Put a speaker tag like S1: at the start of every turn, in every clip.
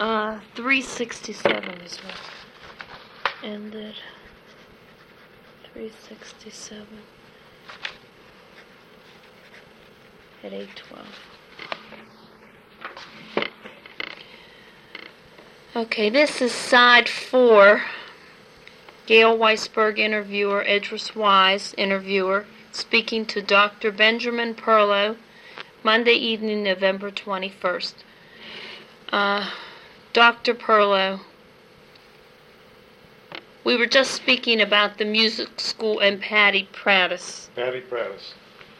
S1: 367 is what ended. 367 at 8:12. Okay, this is side 4. Gail Weisberg, interviewer, Edris Wise, interviewer, speaking to Dr. Benjamin Perlow, Monday evening, November 21st. Dr. Perlow, we were just speaking about the music school and Patty Prattis.
S2: Patty Prattis.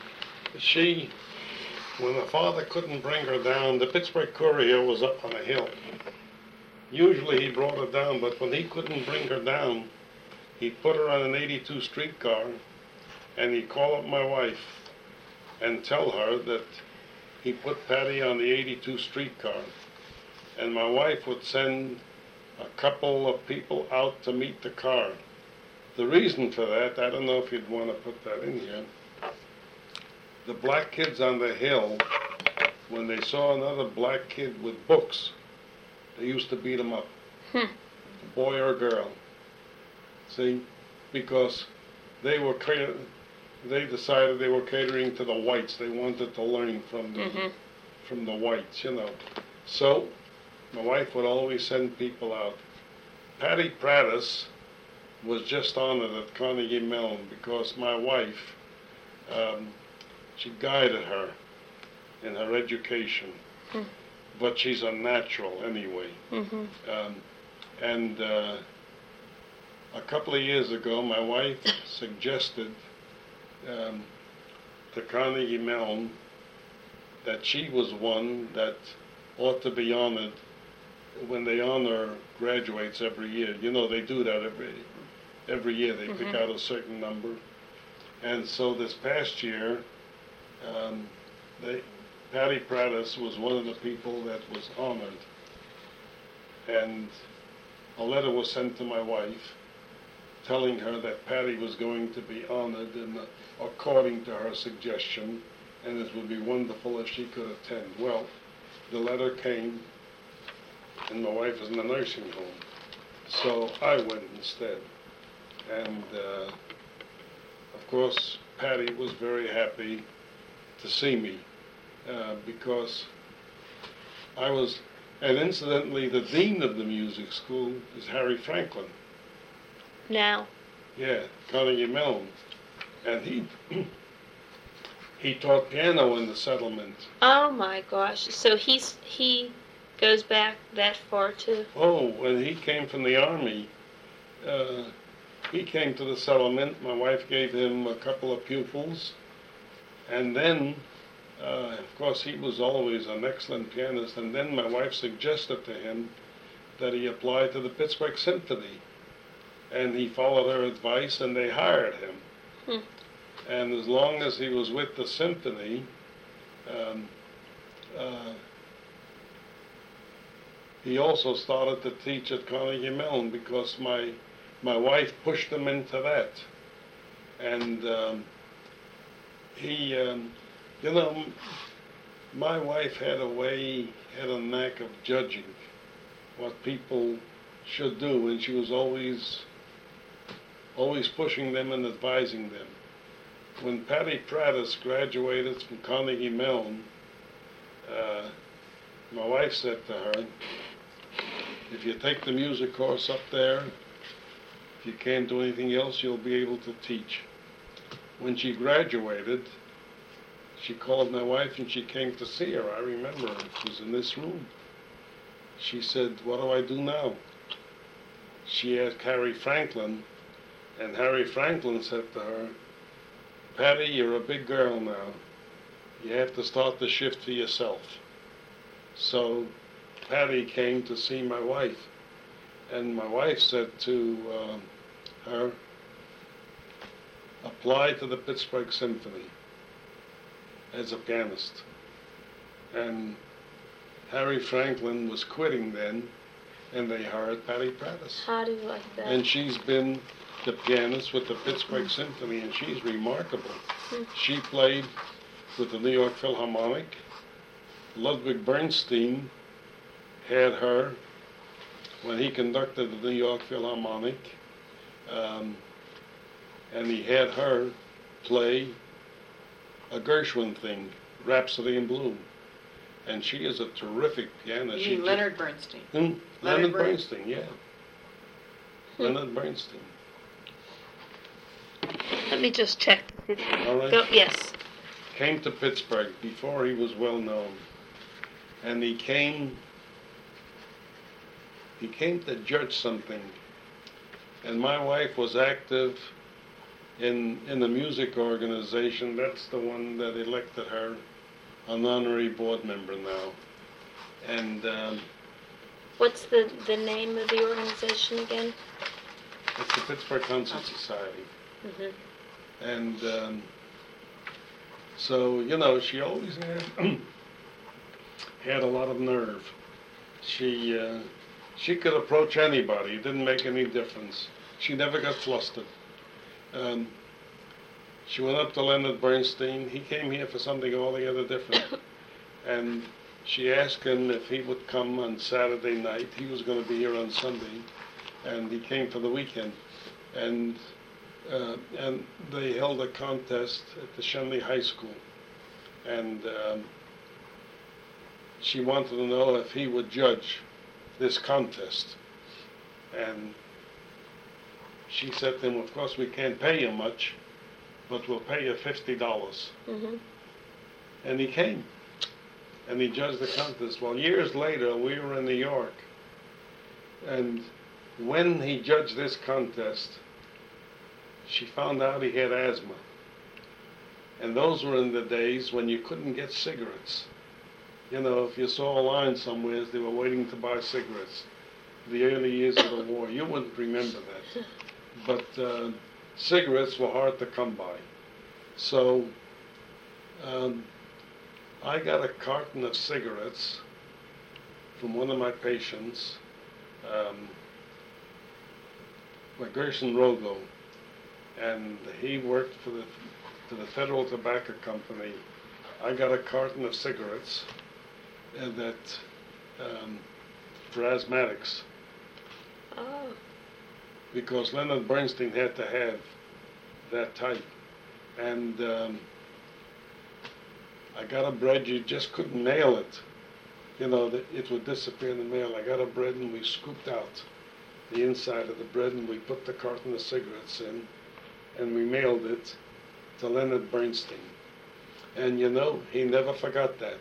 S2: When the father couldn't bring her down, the Pittsburgh Courier was up on a hill. Usually he brought her down, but when he couldn't bring her down, he put her on an 82 streetcar, and he'd call up my wife and tell her that he put Patty on the 82 streetcar. And my wife would send a couple of people out to meet the car. The reason for that, I don't know if you'd want to put that in here. The black kids on the hill, when they saw another black kid with books, they used to beat him up. A boy or girl. See? Because they decided they were catering to the whites. They wanted to learn from the whites, you know. So my wife would always send people out. Patty Prattis was just honored at Carnegie Mellon because my wife, she guided her in her education. But she's a natural anyway. And a couple of years ago, my wife suggested to Carnegie Mellon that she was one that ought to be honored when they honor graduates every year. You know, they do that every year. They pick out a certain number. And so this past year, Patty Prattis was one of the people that was honored. And a letter was sent to my wife telling her that Patty was going to be honored according to her suggestion, and it would be wonderful if she could attend. Well, the letter came, and my wife was in a nursing home. So I went instead. And, of course, Patty was very happy to see me because I was, and incidentally, the dean of the music school is Harry Franklin.
S1: Now?
S2: Yeah, Carnegie Mellon. And he taught piano in the settlement.
S1: Oh my gosh. So he goes back that far too?
S2: Oh, when he came from the Army, he came to the settlement. My wife gave him a couple of pupils. And then, of course, he was always an excellent pianist. And then my wife suggested to him that he apply to the Pittsburgh Symphony. And he followed her advice, and they hired him. And as long as he was with the symphony, he also started to teach at Carnegie Mellon because my wife pushed him into that. And you know, my wife had a knack of judging what people should do, and she was always pushing them and advising them. When Patty Prattis graduated from Carnegie Mellon, my wife said to her, if you take the music course up there, if you can't do anything else, you'll be able to teach. When she graduated, she called my wife and she came to see her. I remember her. She was in this room. She said, what do I do now? She asked Harry Franklin, and Harry Franklin said to her, Patty, you're a big girl now. You have to start the shift for yourself. So Patty came to see my wife, and my wife said to her, apply to the Pittsburgh Symphony as a pianist. And Harry Franklin was quitting then, and they hired Patty Prattis.
S1: How do you like that?
S2: And she's been the pianist with the Pittsburgh Symphony, and she's remarkable. She played with the New York Philharmonic. Ludwig Bernstein had her when he conducted the New York Philharmonic, and he had her play a Gershwin thing, Rhapsody in Blue. And she is a terrific pianist.
S3: You mean Leonard Bernstein?
S2: Leonard Bernstein, yeah. Leonard Bernstein.
S1: Let me just check.
S2: All right.
S1: Go, yes.
S2: Came to Pittsburgh before he was well known. And he came to judge something. And my wife was active in the music organization. That's the one that elected her an honorary board member now. And
S1: What's the name of the organization again?
S2: it's the Pittsburgh Concert Society.
S1: Mm-hmm.
S2: And so, you know, she always had a lot of nerve. She could approach anybody. It didn't make any difference. She never got flustered. She went up to Leonard Bernstein. He came here for something altogether different. And she asked him if he would come on Saturday night. He was going to be here on Sunday. And he came for the weekend. And they held a contest at the Shenley High School. And she wanted to know if he would judge this contest. And she said to him, of course we can't pay you much, but we'll pay you $50.
S1: Mm-hmm.
S2: And he came. And he judged the contest. Well, years later, we were in New York. And when he judged this contest, she found out he had asthma. And those were in the days when you couldn't get cigarettes. You know, if you saw a line somewhere, they were waiting to buy cigarettes. The early years of the war, you wouldn't remember that. But cigarettes were hard to come by. So I got a carton of cigarettes from one of my patients, Gershon Rogo, and he worked for the Federal Tobacco Company. I got a carton of cigarettes that for asthmatics.
S1: Oh.
S2: Because Leonard Bernstein had to have that type. And I got a bread, you just couldn't mail it. You know, it would disappear in the mail. I got a bread and we scooped out the inside of the bread and we put the carton of cigarettes in and we mailed it to Leonard Bernstein. And you know, he never forgot that.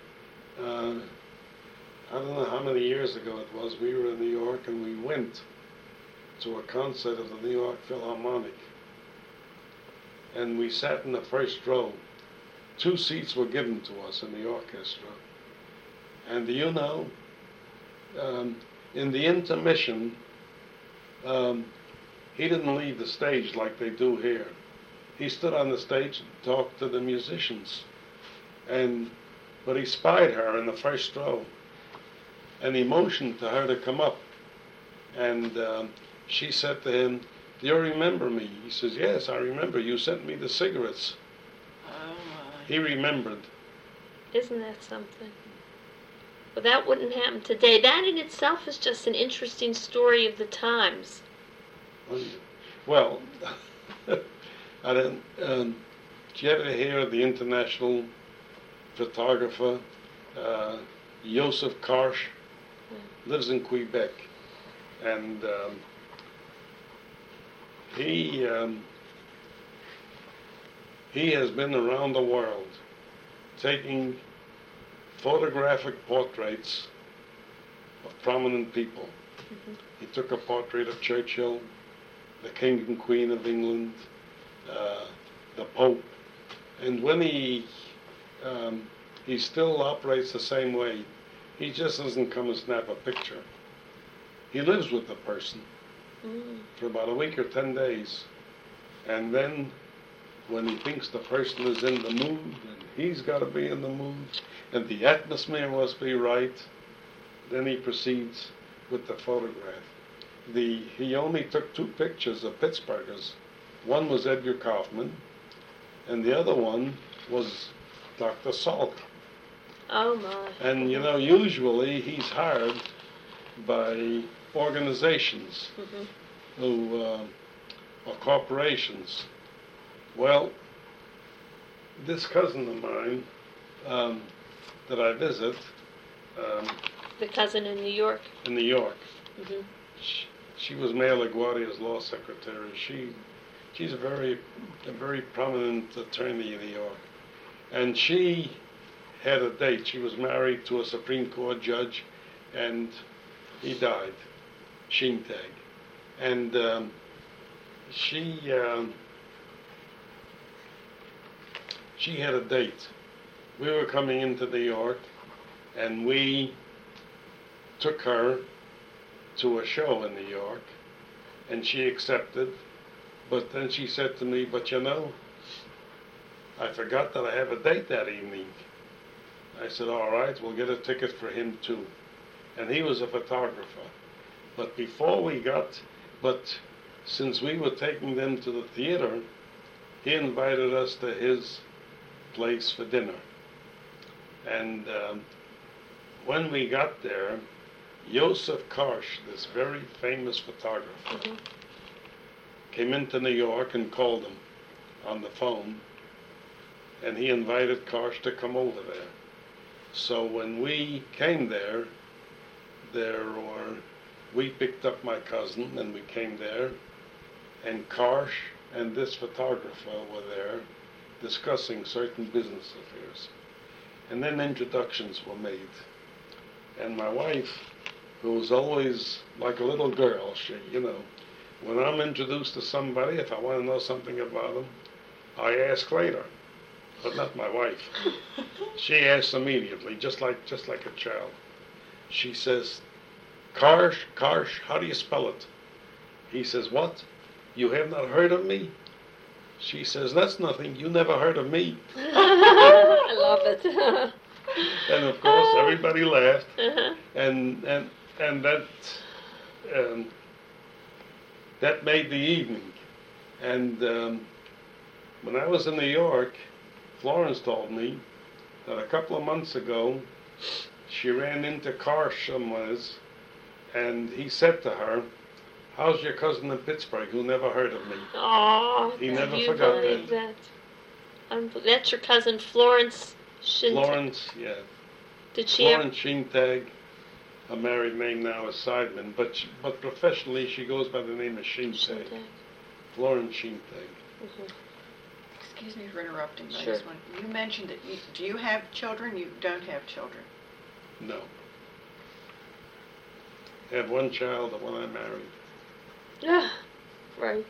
S2: I don't know how many years ago it was, we were in New York and we went to a concert of the New York Philharmonic. And we sat in the first row. 2 seats were given to us in the orchestra. And you know, in the intermission, he didn't leave the stage like they do here. He stood on the stage and talked to the musicians. But he spied her in the first row. And he motioned to her to come up. And she said to him, "Do you remember me?" He says, "Yes, I remember. You sent me the cigarettes."
S3: Oh my.
S2: He remembered.
S1: Isn't that something? Well, that wouldn't happen today. That in itself is just an interesting story of the times.
S2: Well, I didn't. Did you ever hear of the international photographer Joseph Karsh? Lives in Quebec, and he has been around the world taking photographic portraits of prominent people.
S1: Mm-hmm.
S2: He took a portrait of Churchill, the King and Queen of England, the Pope, and when he still operates the same way. He just doesn't come and snap a picture. He lives with the person for about a week or 10 days. And then when he thinks the person is in the mood, and he's got to be in the mood, and the atmosphere must be right, then he proceeds with the photograph. He only took 2 pictures of Pittsburghers. One was Edgar Kaufman, and the other one was Dr. Salk.
S1: Oh my.
S2: And you know, usually he's hired by organizations
S1: Mhm.
S2: who or corporations. Well, this cousin of mine that I visit
S1: The cousin in New York.
S2: in New York,
S1: Mhm.
S2: she was Mayor LaGuardia's law secretary. She's a very prominent attorney in New York, and she had a date. She was married to a Supreme Court judge, and he died, Shintag, and she had a date. We were coming into New York, and we took her to a show in New York, and she accepted. But then she said to me, "But you know, I forgot that I have a date that evening." I said, "All right, we'll get a ticket for him too." And he was a photographer. But since we were taking them to the theater, he invited us to his place for dinner. And when we got there, Joseph Karsh, this very famous photographer,
S1: Mhm.
S2: came into New York and called him on the phone, and he invited Karsh to come over there. So when we came there, we picked up my cousin and we came there, and Karsh and this photographer were there discussing certain business affairs. And then introductions were made. And my wife, who was always like a little girl, when I'm introduced to somebody, if I want to know something about them, I ask later, but not my wife. She asks immediately, just like a child. She says, Karsh, how do you spell it? He says, "What? You have not heard of me?" She says, "That's nothing. You never heard of me."
S1: I love it.
S2: And of course, everybody laughed,
S1: Uh-huh.
S2: and that made the evening. And when I was in New York, Florence told me that a couple of months ago, she ran into Karsh somewheres, and he said to her, "How's your cousin in Pittsburgh who never heard of me?"
S1: Aw,
S2: He never
S1: do you
S2: forgot
S1: believe
S2: that.
S1: That's your cousin Florence Shintag.
S2: Florence, yeah.
S1: Did she ever?
S2: Florence Shintag. Her married name now is Seidman, but professionally she goes by the name of Shintag. Florence Shintag.
S1: Mhm.
S3: Excuse me for interrupting, but I
S1: Sure.
S3: just want, you mentioned that do you have children? You don't have children.
S2: No. I have one child, the one I married.
S1: Yeah, right.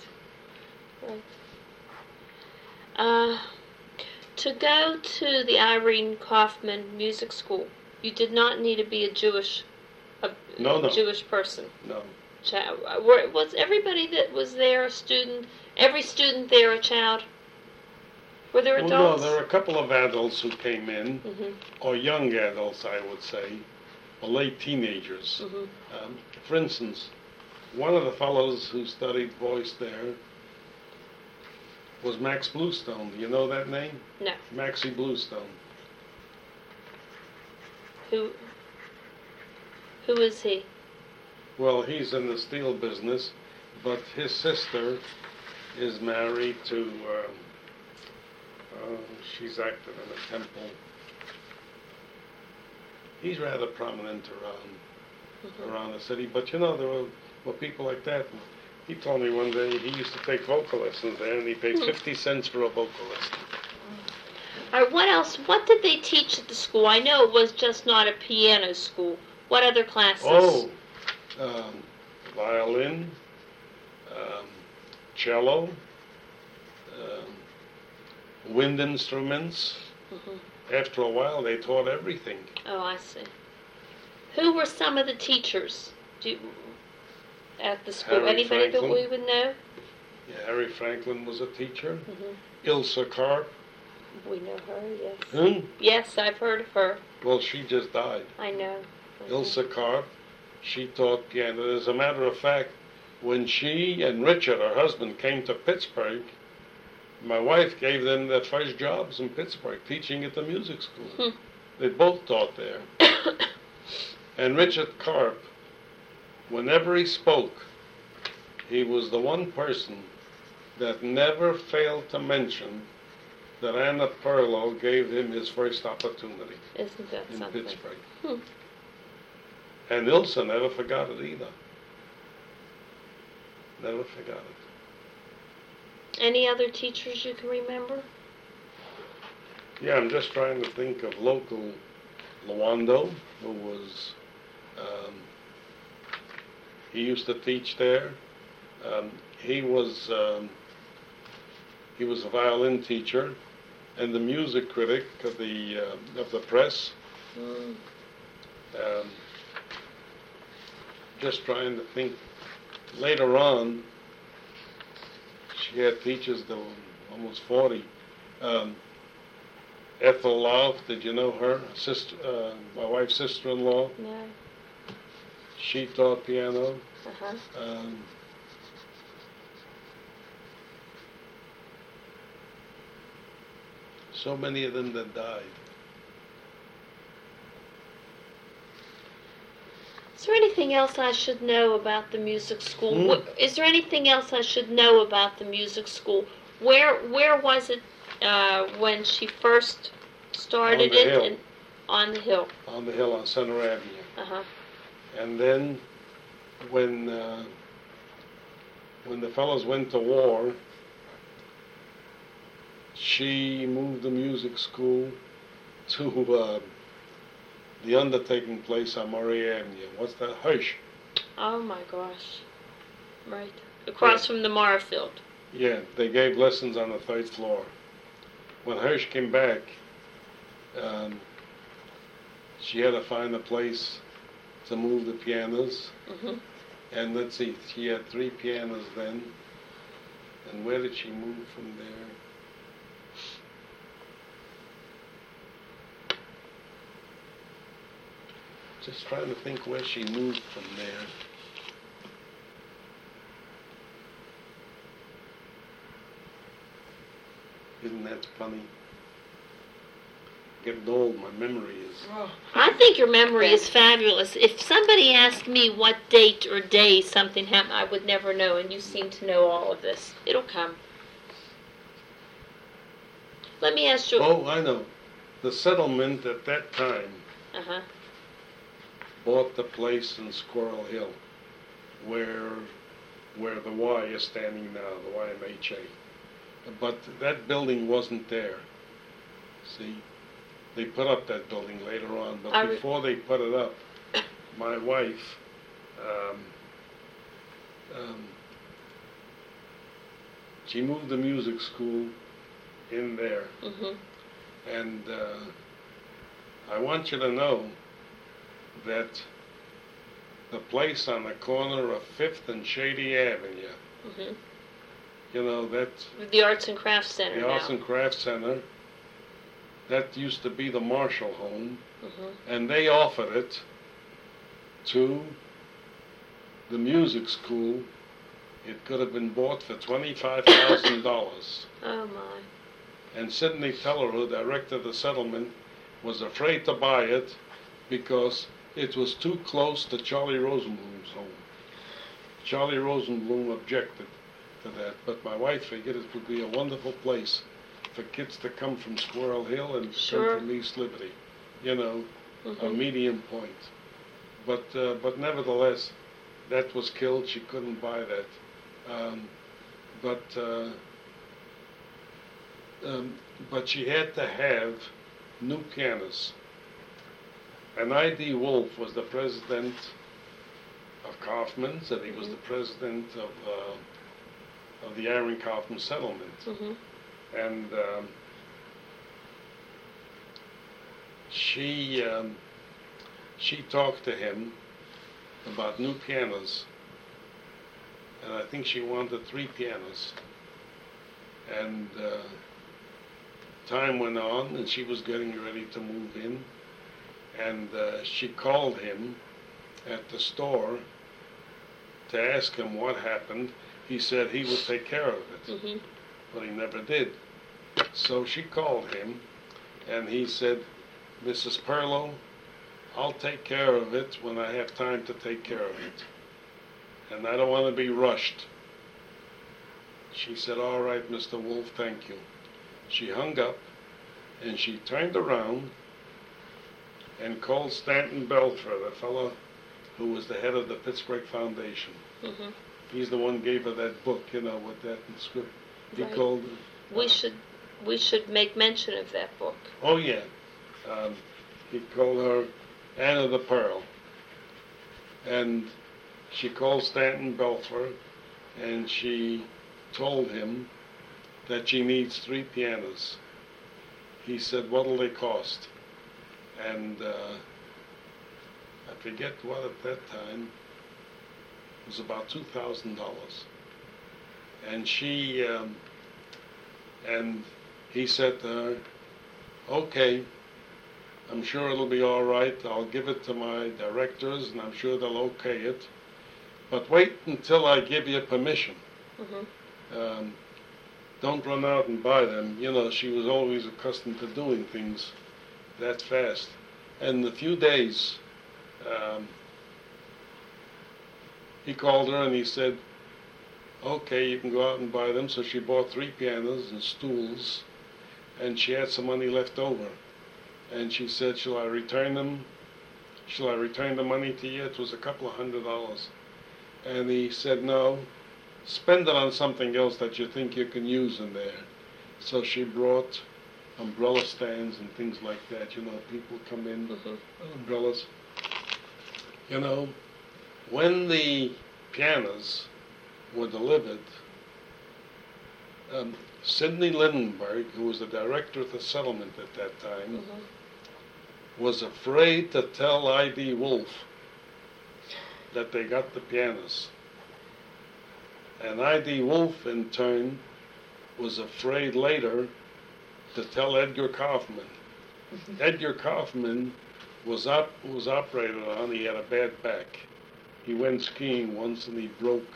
S1: To go to the Irene Kaufman Music School, you did not need to be a Jewish
S2: No.
S1: Jewish person.
S2: No.
S1: Was everybody that was there a student? Every student there a child? Were there
S2: Well,
S1: adults?
S2: no, there were a couple of adults who came in,
S1: Mhm.
S2: or young adults, I would say, or late teenagers.
S1: Mhm.
S2: For instance, one of the fellows who studied voice there was Max Bluestone. Do you know that name?
S1: No.
S2: Maxie Bluestone.
S1: Who is he?
S2: Well, he's in the steel business, but his sister is married to, she's active in a temple. He's rather prominent around the city, but there were people like that. He told me one day he used to take vocal lessons there, and he paid 50 cents for a vocal lesson.
S1: All right, what else? What did they teach at the school? I know it was just not a piano school. What other classes?
S2: Oh, violin, cello, wind instruments.
S1: Mhm.
S2: After a while, they taught everything.
S1: Oh, I see. Who were some of the teachers at the school?
S2: Harry
S1: Anybody that
S2: Franklin.
S1: we would know?
S2: Yeah, Harry Franklin was a teacher.
S1: Mhm.
S2: Ilsa Karp.
S1: We know her, yes.
S2: Hmm?
S1: Yes, I've heard of her.
S2: Well, she just died.
S1: I know.
S2: Ilsa Karp. She taught piano. As a matter of fact, when she and Richard, her husband, came to Pittsburgh, my wife gave them their first jobs in Pittsburgh, teaching at the music school.
S1: Hmm.
S2: They both taught there. And Richard Karp whenever he spoke, he was the one person that never failed to mention that Anna Perlow gave him his first opportunity
S1: Isn't that
S2: in
S1: something?
S2: Pittsburgh.
S1: Hmm.
S2: And Ilsa never forgot it either. Never forgot it.
S1: Any other teachers you can remember?
S2: Yeah, I'm just trying to think of local Lawando, who was, he used to teach there. He was a violin teacher and the music critic of the press.
S1: Mm.
S2: Just trying to think. Later on, she had teachers that were almost 40. Ethel Love, did you know her? Sister, my wife's sister-in-law.
S1: No.
S2: She taught piano.
S1: Uh-huh.
S2: So many of them that died.
S1: Is there anything else I should know about the music school?
S2: Hmm?
S1: Is there anything else I should know about the music school? Where was it when she first started
S2: On the
S1: it?
S2: hill.
S1: And on the hill.
S2: On the hill on Center Avenue.
S1: Uh-huh.
S2: And then when the fellows went to war, she moved the music school to the undertaking place on Murray Avenue. What's that? Hirsch.
S1: Oh my gosh. Right. Across from the Marfield.
S2: Yeah, they gave lessons on the 3rd floor. When Hirsch came back, she had to find a place to move the pianos.
S1: Mm-hmm.
S2: And let's see, she had 3 pianos then. And where did she move from there? Just trying to think where she moved from there. Isn't that funny? Getting old, my memory is.
S3: Oh,
S1: I think your memory is fabulous. If somebody asked me what date or day something happened, I would never know, and you seem to know all of this. It'll come. Let me ask you.
S2: Oh, I know. The settlement at that time
S1: Uh-huh.
S2: bought the place in Squirrel Hill, where the Y is standing now, the YMHA. But that building wasn't there. See, they put up that building later on, but before they put it up, my wife, she moved the music school in there,
S1: Mm-hmm.
S2: and I want you to know that the place on the corner of 5th and Shady Avenue,
S1: Mm-hmm.
S2: you know, that
S1: The Arts and Crafts Center
S2: the
S1: now.
S2: Arts and Crafts Center, that used to be the Marshall home,
S1: Mm-hmm.
S2: and they offered it to the music school. It could have been bought for $25,000.
S1: Oh my.
S2: And Sidney Teller, who directed the settlement, was afraid to buy it because it was too close to Charlie Rosenblum's home. Charlie Rosenblum objected to that, but my wife figured it would be a wonderful place for kids to come from Squirrel Hill and
S1: Sure.
S2: come from East Liberty, you know, a
S1: Mm-hmm.
S2: medium point. But nevertheless, that was killed. She couldn't buy that. But she had to have new pianos. And I.D. Wolf was the president of Kaufman's, and he was the president of the Aaron Kaufman settlement.
S1: Mm-hmm.
S2: And she talked to him about new pianos, and I think she wanted 3 pianos. And time went on, and she was getting ready to move in, and she called him at the store to ask him what happened. He said he would take care of it,
S1: Mm-hmm.
S2: but he never did. So she called him, and he said, Mrs. Perlow, I'll take care of it when I have time to take care of it. and I don't want to be rushed." She said, "All right, Mr. Wolf, thank you." She hung up, and she turned around and called Stanton Belfer, the fellow who was the head of the Pittsburgh Foundation.
S1: Mhm.
S2: He's the one gave her that book, with that script. He
S1: Right.
S2: called.
S1: We should make mention of that book.
S2: Oh yeah, he called her Anna the Pearl, and she called Stanton Belfer, and she told him that she needs 3 pianos. He said, "What'll they cost?" And I forget what at that time. It was about $2,000. And and he said to her, "Okay, I'm sure it'll be all right. I'll give it to my directors, and I'm sure they'll okay it. But wait until I give you permission.
S1: Mhm.
S2: Don't run out and buy them." She was always accustomed to doing things that fast. And in a few days, he called her and he said, "Okay, you can go out and buy them." So she bought 3 pianos and stools, and she had some money left over. And she said, "Shall I return them? Shall I return the money to you?" It was a couple of $100. And he said, "No, spend it on something else that you think you can use in there." So she brought umbrella stands and things like that. People come in with umbrellas. When the pianos were delivered, Sidney Lindenberg, who was the director of the settlement at that time, was afraid to tell I.D. Wolf that they got the pianos. And I.D. Wolf, in turn, was afraid later to tell Edgar Kaufman. Edgar Kaufman was operated on. He had a bad back. He went skiing once and he broke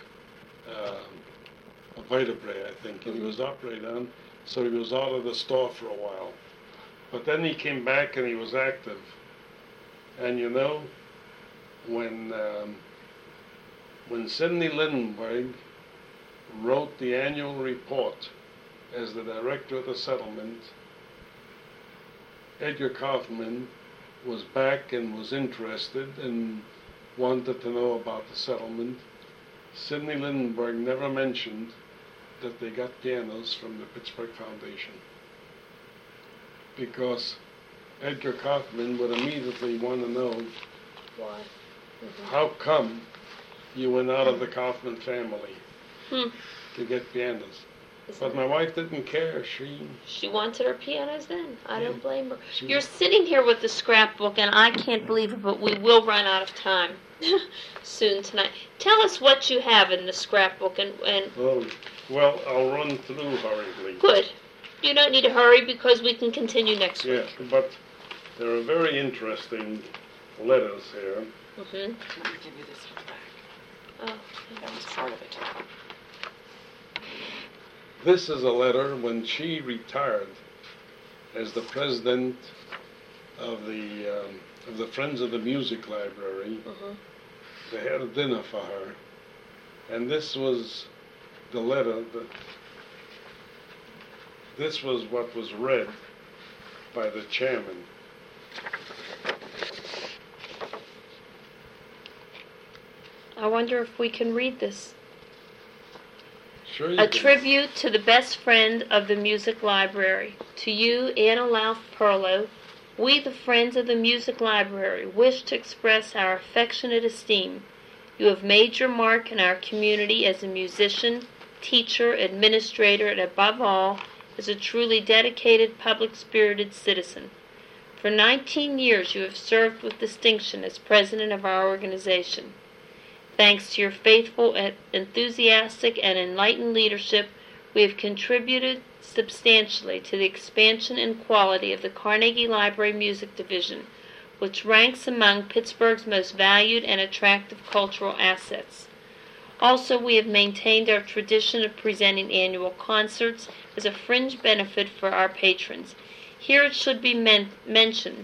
S2: a vertebrae, I think, and he was operated on, so he was out of the store for a while. But then he came back and he was active. And when Sidney Lindenberg wrote the annual report as the director of the settlement, Edgar Kaufman was back and was interested and wanted to know about the settlement. Sidney Lindenberg never mentioned that they got pianos from the Pittsburgh Foundation, because Edgar Kaufman would immediately want to know,
S1: Why?
S2: how come you went out of the Kaufman family
S1: Hmm.
S2: to get pianos?
S1: Isn't
S2: But
S1: it?
S2: my wife didn't care.
S1: She wanted her pianos then. I don't blame her.
S2: She-
S1: You're sitting here with the scrapbook, and I can't believe it, but we will run out of time soon tonight. Tell us what you have in the scrapbook, and
S2: Oh, well, I'll run through hurriedly.
S1: good. You don't need to hurry because we can continue next
S2: Yeah,
S1: week.
S2: but there are very interesting letters here.
S1: Mm-hmm.
S3: Let me give you this one back.
S1: Oh,
S3: That was part of it.
S2: This is a letter when she retired as the president of the Friends of the Music Library.
S1: mm-hmm.
S2: They had a dinner for her, and this was the letter this was what was read by the chairman.
S1: I wonder if we can read this.
S2: Sure you
S1: A
S2: can.
S1: tribute to the best friend of the music library. To you, Anna Lauf Perlow, we, the Friends of the Music Library, wish to express our affectionate esteem. You have made your mark in our community as a musician, teacher, administrator, and above all, as a truly dedicated, public-spirited citizen. For 19 years you have served with distinction as president of our organization. Thanks to your faithful, enthusiastic, and enlightened leadership, we have contributed substantially to the expansion and quality of the Carnegie Library Music Division, which ranks among Pittsburgh's most valued and attractive cultural assets. Also, we have maintained our tradition of presenting annual concerts as a fringe benefit for our patrons. Here it should be mentioned,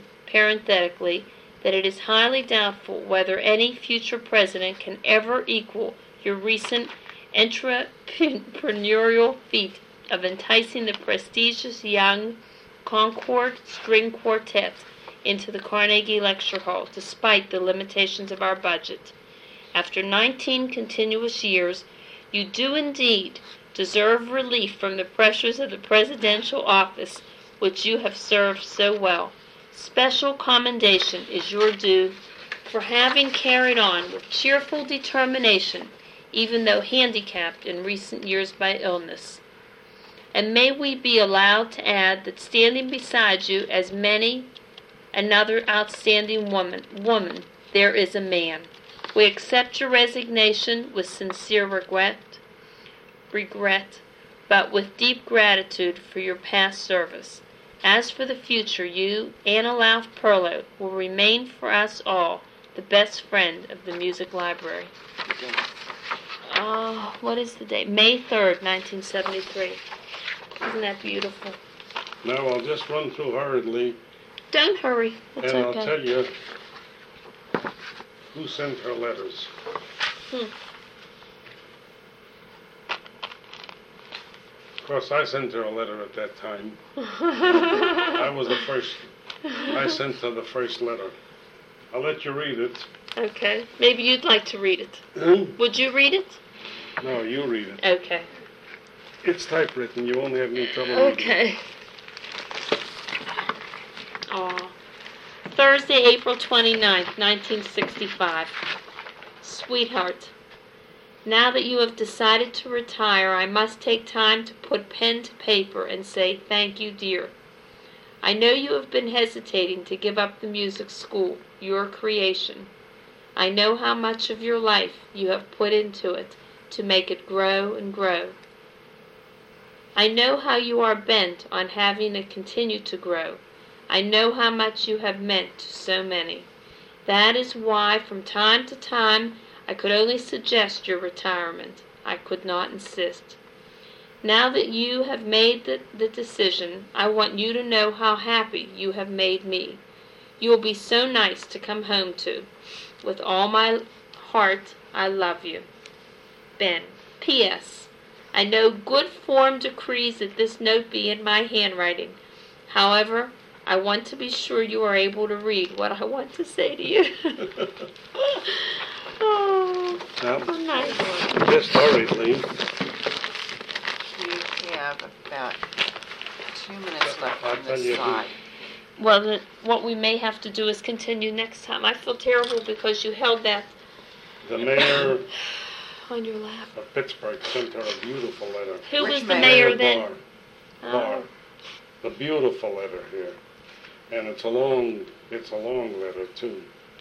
S1: parenthetically, that it is highly doubtful whether any future president can ever equal your recent entrepreneurial feat of enticing the prestigious young Concord String Quartet into the Carnegie Lecture Hall, despite the limitations of our budget. After 19 continuous years, you do indeed deserve relief from the pressures of the presidential office, which you have served so well. Special commendation is your due for having carried on with cheerful determination, even though handicapped in recent years by illness. And may we be allowed to add that standing beside you as many another outstanding woman, there is a man. We accept your resignation with sincere regret, but with deep gratitude for your past service. As for the future, you, Anna Lauf Perlow, will remain for us all the best friend of the music library. What is the date? May 3rd, 1973. Isn't that beautiful?
S2: Now I'll just run through hurriedly,
S1: Don't hurry. It's
S2: and
S1: okay.
S2: I'll tell you who sent her letters. Of course, I sent her a letter at that time. I was the first. I sent her the first letter. I'll let you read it.
S1: Okay. Maybe you'd like to read it. Would you read it?
S2: No, you read it.
S1: Okay.
S2: It's typewritten. You won't have any trouble reading it.
S1: Okay. Thursday, April 29th, 1965. Sweetheart, now that you have decided to retire, I must take time to put pen to paper and say thank you, dear. I know you have been hesitating to give up the music school, your creation. I know how much of your life you have put into it to make it grow and grow. I know how you are bent on having it continue to grow. I know how much you have meant to so many. That is why from time to time I could only suggest your retirement. I could not insist. Now that you have made the decision, I want you to know how happy you have made me. You will be so nice to come home to. With all my heart, I love you. Ben. P.S. I know good form decrees that this note be in my handwriting. However, I want to be sure you are able to read what I want to say to you.
S2: Now,
S1: Nice.
S2: just hurriedly,
S3: We have about 2 minutes left
S2: I'll
S3: on
S2: tell
S3: this
S2: you
S3: slide.
S1: Well, what we may have to do is continue next time. I feel terrible because you held that
S2: the mayor
S1: on your lap.
S2: of Pittsburgh sent her a beautiful letter.
S1: Who
S3: Which
S1: was the
S3: mayor?
S1: mayor then?
S2: Barr. The beautiful letter here. And it's a long letter, too.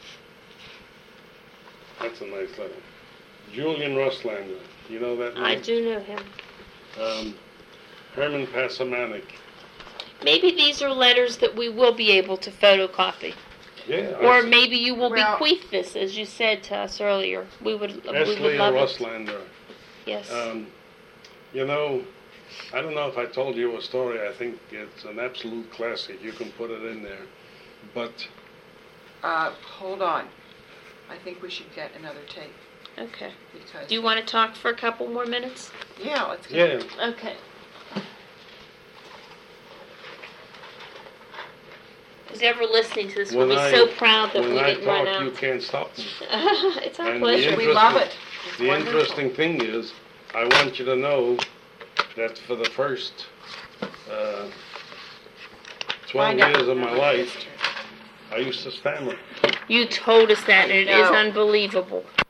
S2: That's a nice letter. Julian Russlander, you know that name?
S1: I do know him.
S2: Herman Pasamanik.
S1: Maybe these are letters that we will be able to photocopy.
S2: Yeah.
S1: Or maybe you will
S3: Well-
S1: bequeath this, as you said to us earlier. We would love
S2: Russlander.
S1: it. Yes.
S2: You know, I don't know if I told you a story. I think it's an absolute classic. You can put it in there. But
S3: Hold on. I think we should get another tape
S1: Okay.
S3: because.
S1: Do you want to talk for a couple more minutes?
S3: Yeah, let's get.
S2: yeah,
S1: Okay. Who's ever listening to this will be so proud that we
S2: when I
S1: didn't run
S2: talk, you
S1: out.
S2: can't stop me.
S1: It's our
S2: And
S1: pleasure.
S3: We love it. It's
S2: The
S3: wonderful.
S2: interesting thing is, I want you to know that for the first 12
S3: Find out
S2: years of my
S3: another
S2: life,
S3: history.
S2: I used to stammer.
S1: You told us that, and it is
S3: know.
S1: unbelievable.